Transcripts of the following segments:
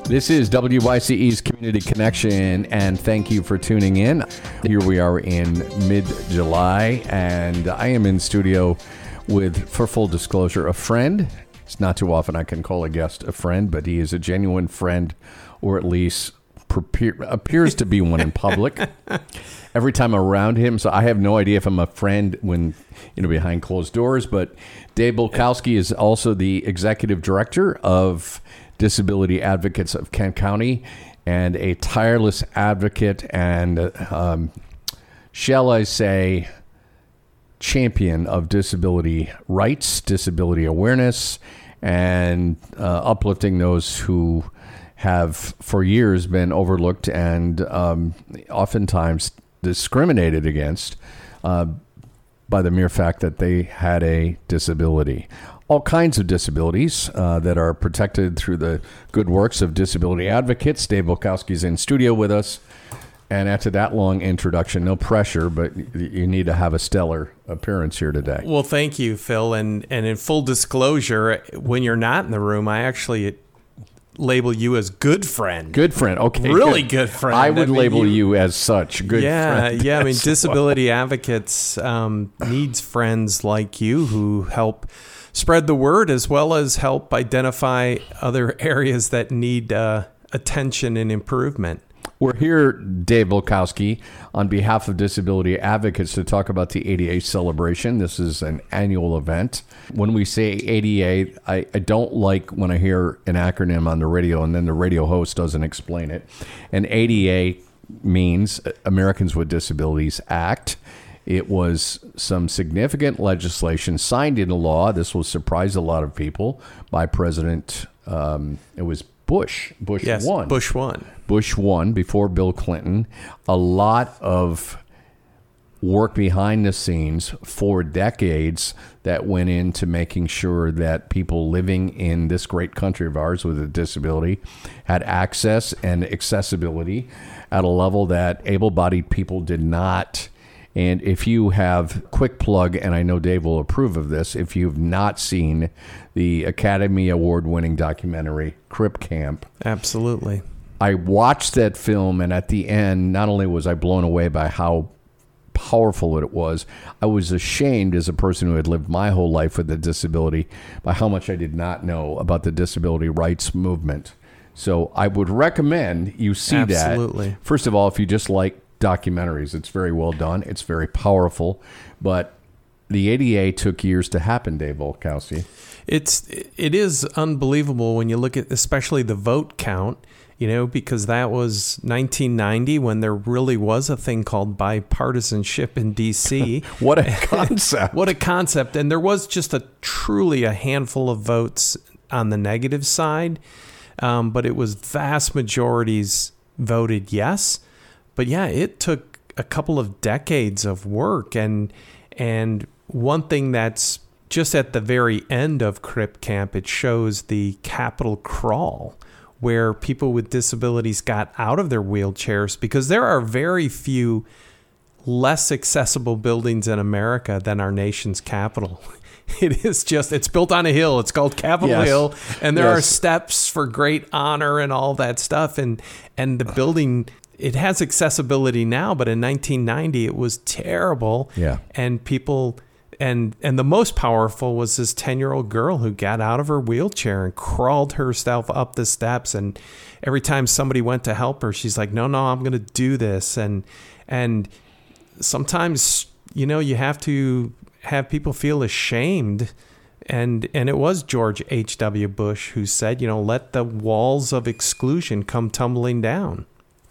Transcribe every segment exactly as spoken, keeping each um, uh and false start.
This is W Y C E's Community Connection, and thank you for tuning in. Here we are in mid-July, and I am in studio with, for full disclosure, a friend. It's not too often I can call a guest a friend, but he is a genuine friend, or at least prepare, appears to be one in public. Every time I'm around him, so I have no idea if I'm a friend when, you know, behind closed doors, but Dave Bulkowski is also the executive director of Disability Advocates of Kent County, and a tireless advocate and, um, shall I say, champion of disability rights, disability awareness, and uh, uplifting those who have for years been overlooked and um, oftentimes discriminated against uh, by the mere fact that they had a disability. All kinds of disabilities uh, that are protected through the good works of disability advocates. Dave Bulkowski is in studio with us. And after that long introduction, no pressure, but you need to have a stellar appearance here today. Well, thank you, Phil. And, and in full disclosure, when you're not in the room, I actually label you as good friend. Good friend. Okay. Really good, good friend. I would I mean, label you, you as such. Good yeah, friend. Yeah, I mean, disability well. advocates um, needs friends like you who help spread the word as well as help identify other areas that need uh, attention and improvement. We're here, Dave Bulkowski, on behalf of Disability Advocates to talk about the A D A celebration. This is an annual event. When we say A D A, I, I don't like when I hear an acronym on the radio and then the radio host doesn't explain it. And A D A means Americans with Disabilities Act. It was some significant legislation signed into law. This will surprise a lot of people by President, um, it was Bush. Bush yes, one. Bush one. Bush one before Bill Clinton. A lot of work behind the scenes for decades that went into making sure that people living in this great country of ours with a disability had access and accessibility at a level that able-bodied people did not. And if you have, quick plug, and I know Dave will approve of this, if you've not seen the Academy Award-winning documentary, Crip Camp. Absolutely. I watched that film, and at the end, not only was I blown away by how powerful it was, I was ashamed as a person who had lived my whole life with a disability by how much I did not know about the disability rights movement. So I would recommend you see Absolutely. that. Absolutely. First of all, if you just like documentaries, it's very well done. It's very powerful. But the A D A took years to happen, Dave Bulkowski. It's, it is unbelievable when you look at especially the vote count, you know, because that was nineteen ninety when there really was a thing called bipartisanship in D C What a concept. What a concept. And there was just a truly a handful of votes on the negative side. Um, but it was vast majorities voted yes. But yeah, it took a couple of decades of work. And and one thing that's just at the very end of Crip Camp, it shows the Capitol crawl, where people with disabilities got out of their wheelchairs, because there are very few less accessible buildings in America than our nation's Capitol. It is just, it's built on a hill. It's called Capitol yes. Hill. And there yes. are steps for great honor and all that stuff. And, and the building, it has accessibility now, but in nineteen ninety, it was terrible. Yeah. And people... And and the most powerful was this ten-year-old girl who got out of her wheelchair and crawled herself up the steps. And every time somebody went to help her, she's like, no, no, I'm going to do this. And and sometimes, you know, you have to have people feel ashamed. And and it was George H W. Bush who said, you know, let the walls of exclusion come tumbling down.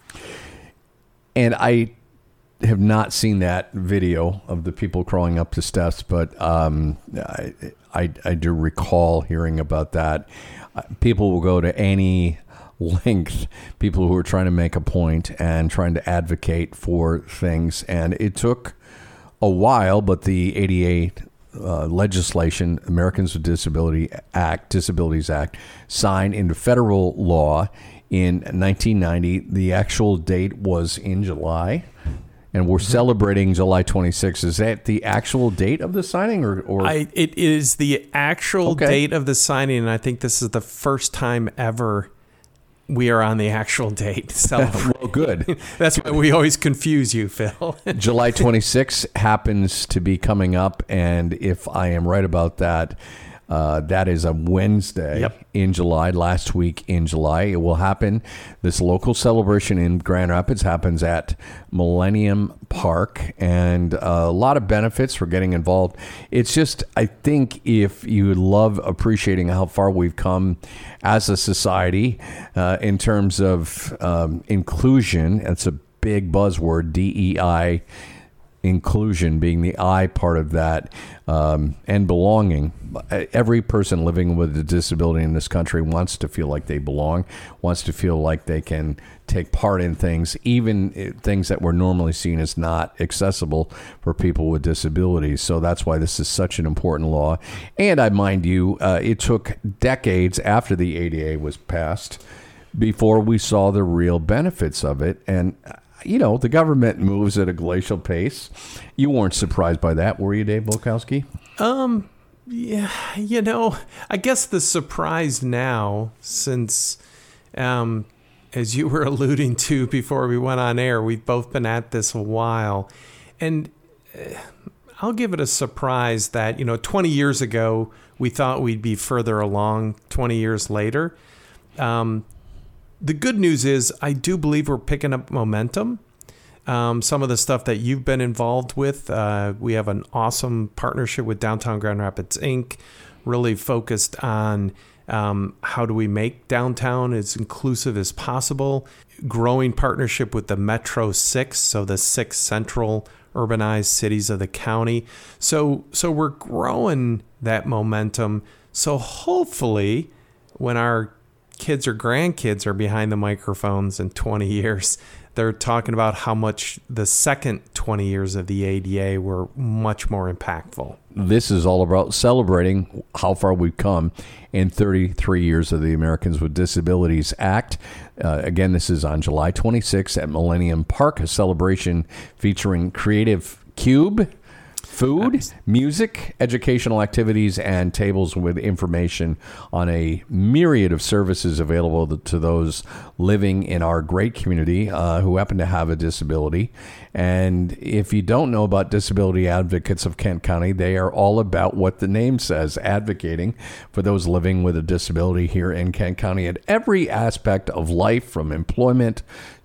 And I... have not seen that video of the people crawling up the steps, but um, I, I, I do recall hearing about that. Uh, people will go to any length, people who are trying to make a point and trying to advocate for things. And it took a while, but the A D A uh, legislation, Americans with Disability Act, Disabilities Act, signed into federal law in nineteen ninety. The actual date was in July. And we're celebrating July twenty-sixth. Is that the actual date of the signing? or, or? I, It is the actual okay. date of the signing, and I think this is the first time ever we are on the actual date. Well, good. That's why we always confuse you, Phil. July twenty-sixth happens to be coming up, and if I am right about that, uh, that is a Wednesday Yep. in July, last week in July. It will happen. This local celebration in Grand Rapids happens at Millennium Park, and a lot of benefits for getting involved. It's just, I think if you love appreciating how far we've come as a society uh, in terms of um, inclusion, it's a big buzzword, D E I, inclusion being the I part of that, um, and belonging. Every person living with a disability in this country wants to feel like they belong, wants to feel like they can take part in things, even things that were normally seen as not accessible for people with disabilities. So that's why this is such an important law. And I mind you, uh, it took decades after the A D A was passed before we saw the real benefits of it. And you know, the government moves at a glacial pace. You weren't surprised by that, were you, Dave Volkowski? Um, yeah, you know, I guess the surprise now, since, um, as you were alluding to before we went on air, we've both been at this a while. And uh, I'll give it a surprise that, you know, twenty years ago, we thought we'd be further along twenty years later. Um, The good news is I do believe we're picking up momentum. Um, some of the stuff that you've been involved with, uh, we have an awesome partnership with Downtown Grand Rapids, Incorporated, really focused on um, how do we make downtown as inclusive as possible. Growing partnership with the Metro Six, so the six central urbanized cities of the county. So, so we're growing that momentum. So hopefully when our kids or grandkids are behind the microphones in twenty years, they're talking about how much the second twenty years of the A D A were much more impactful. This is all about celebrating how far we've come in thirty-three years of the Americans with Disabilities Act. Uh, again, this is on July twenty-sixth at Millennium Park, a celebration featuring Creative Cube, food, music, educational activities, and tables with information on a myriad of services available to those living in our great community uh, who happen to have a disability. And if you don't know about Disability Advocates of Kent County, they are all about what the name says, advocating for those living with a disability here in Kent County at every aspect of life, from employment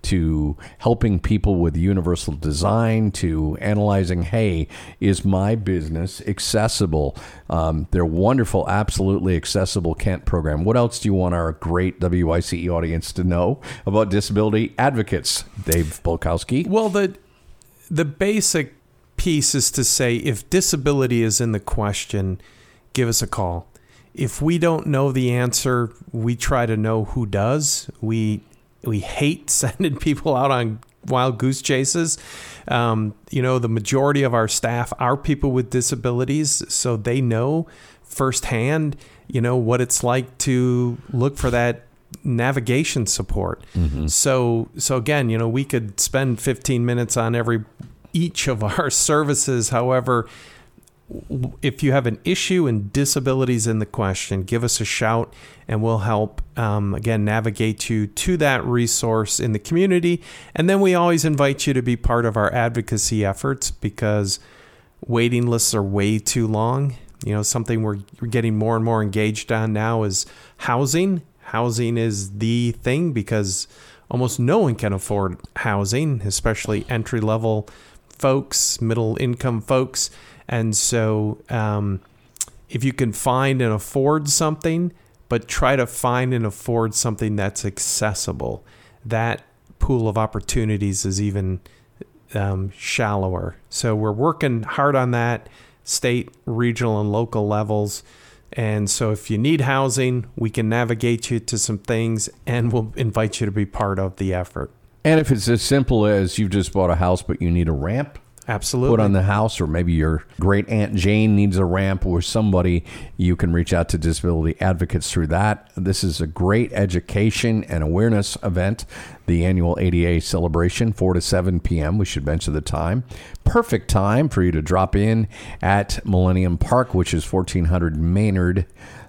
to helping people with universal design to analyzing, hey, is my business accessible? Um, they're wonderful, absolutely accessible Kent program. What else do you want our great W I C E audience to know about Disability Advocates, Dave Volkowski? Well, the the basic piece is to say, if disability is in the question, give us a call. If we don't know the answer, we try to know who does. We we hate sending people out on wild goose chases. Um, you know, the majority of our staff are people with disabilities, so they know firsthand, you know, what it's like to look for that navigation support. Mm-hmm. So, so again, you know, we could spend fifteen minutes on every each of our services. However, if you have an issue and disabilities in the question, give us a shout and we'll help, um, again, navigate you to that resource in the community. And then we always invite you to be part of our advocacy efforts, because waiting lists are way too long. You know, something we're, we're getting more and more engaged on now is housing. Housing is the thing because almost no one can afford housing, especially entry-level folks, middle-income folks. And so um, if you can find and afford something, but try to find and afford something that's accessible, that pool of opportunities is even um, shallower. So we're working hard on that, state, regional, and local levels. And so if you need housing, we can navigate you to some things, and we'll invite you to be part of the effort. And if it's as simple as you've just bought a house, but you need a ramp, absolutely, put on the house, or maybe your great Aunt Jane needs a ramp or somebody, you can reach out to Disability Advocates through that. This is a great education and awareness event, the annual A D A celebration, four to seven p.m. We should mention the time. Perfect time for you to drop in at Millennium Park, which is fourteen hundred Maynard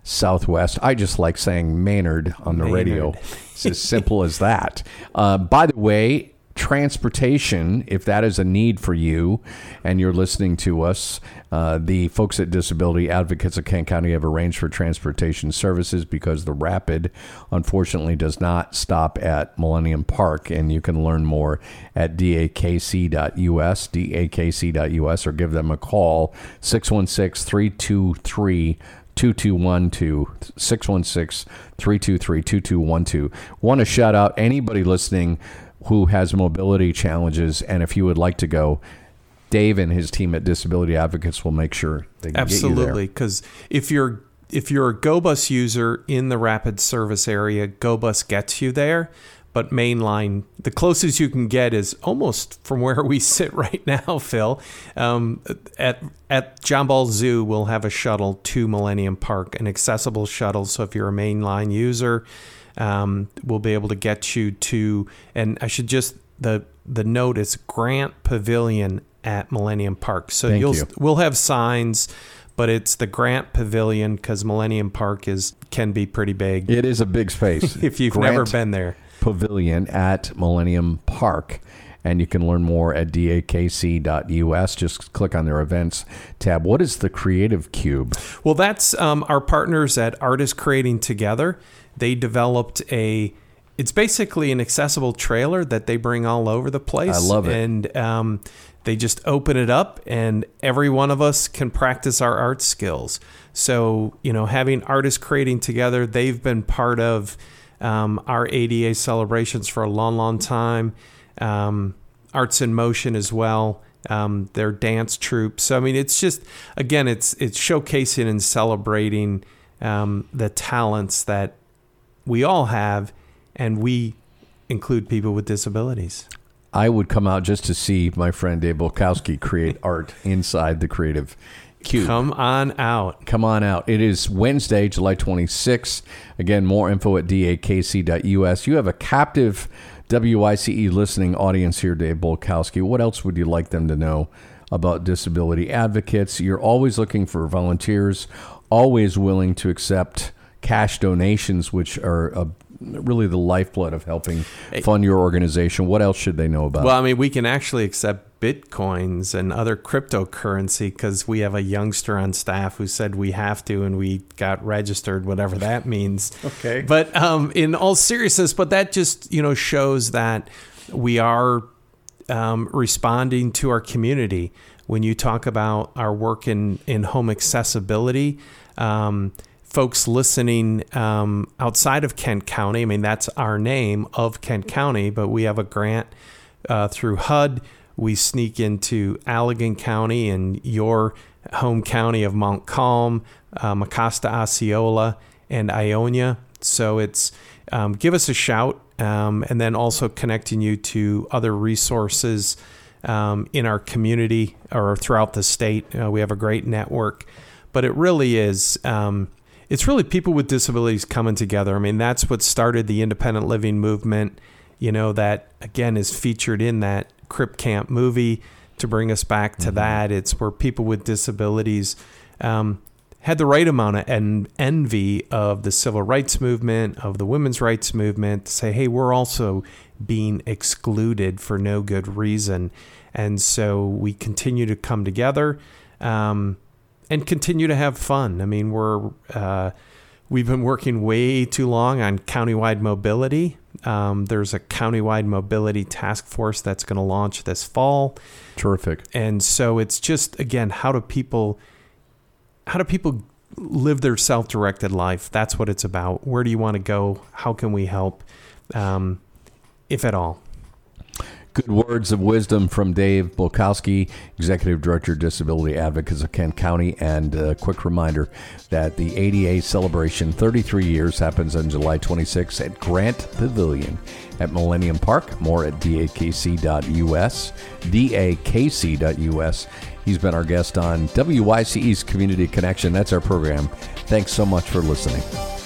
Southwest. I just like saying Maynard on the Maynard. radio. It's as simple as that. Uh, by the way, transportation, if that is a need for you and you're listening to us, uh, the folks at Disability Advocates of Kent County have arranged for transportation services because the Rapid, unfortunately, does not stop at Millennium Park. And you can learn more at D A K C dot U S, D A K C dot U S, or give them a call, six one six, three two three, two two one two, six one six, three two three, two two one two. Want to shout out anybody listening who has mobility challenges, and if you would like to go, Dave and his team at Disability Advocates will make sure they can Absolutely, get you there. because if you're if you're a GoBus user in the Rapid service area, GoBus gets you there. But mainline, the closest you can get is almost from where we sit right now, Phil. Um, at at John Ball Zoo, we'll have a shuttle to Millennium Park, an accessible shuttle. So if you're a mainline user, um, we'll be able to get you to. And I should just the the note is Grant Pavilion at Millennium Park. So Thank you'll you. we'll have signs, but it's the Grant Pavilion because Millennium Park is can be pretty big. It is a big space. If you've Grant never been there. Pavilion at Millennium Park. And you can learn more at D A K C dot U S. Just click on their events tab. What is the Creative Cube? Well, that's um, our partners at Artists Creating Together. They developed a, it's basically an accessible trailer that they bring all over the place. I love it. And um, they just open it up and every one of us can practice our art skills. So, you know, having Artists Creating Together, they've been part of um, our A D A celebrations for a long, long time. Um, Arts in Motion as well. Um, their dance troupe. So I mean, it's just again, it's it's showcasing and celebrating um, the talents that we all have, and we include people with disabilities. I would come out just to see my friend Dave Bolkowski create art inside the Creative Cube. Come on out. Come on out. It is Wednesday, July twenty-sixth. Again, more info at D A K C dot U S. You have a captive W I C E listening audience here, Dave Bolkowski. What else would you like them to know about disability advocates? You're always looking for volunteers, always willing to accept cash donations, which are uh, really the lifeblood of helping fund your organization. What else should they know about? Well, I mean, we can actually accept Bitcoins and other cryptocurrency because we have a youngster on staff who said we have to, and we got registered, whatever that means. Okay. But um, in all seriousness, but that just, you know, shows that we are um, responding to our community. When you talk about our work in, in home accessibility, um, folks listening um, outside of Kent County, I mean, that's our name of Kent County, but we have a grant uh, through H U D. We sneak into Allegan County and your home county of Montcalm, uh, Mecosta, Osceola, and Ionia. So it's um, give us a shout, um, and then also connecting you to other resources um, in our community or throughout the state. Uh, we have a great network, but it really is. Um, It's really people with disabilities coming together. I mean, that's what started the independent living movement, you know, that, again, is featured in that Crip Camp movie. To bring us back to mm-hmm. that, it's where people with disabilities um, had the right amount of en- envy of the civil rights movement, of the women's rights movement, to say, hey, we're also being excluded for no good reason. And so we continue to come together. Um, And continue to have fun. I mean, we're uh, we've been working way too long on countywide mobility. Um, there's a countywide mobility task force that's going to launch this fall. Terrific. And so it's just, again, how do people how do people live their self-directed life? That's what it's about. Where do you want to go? How can we help, um, if at all? Good words of wisdom from Dave Bolkowski, Executive Director, Disability Advocates of Kent County. And a quick reminder that the A D A celebration, thirty-three years, happens on July twenty-sixth at Grant Pavilion at Millennium Park. More at D A K C dot U S, D A K C dot U S. He's been our guest on W I C E's Community Connection. That's our program. Thanks so much for listening.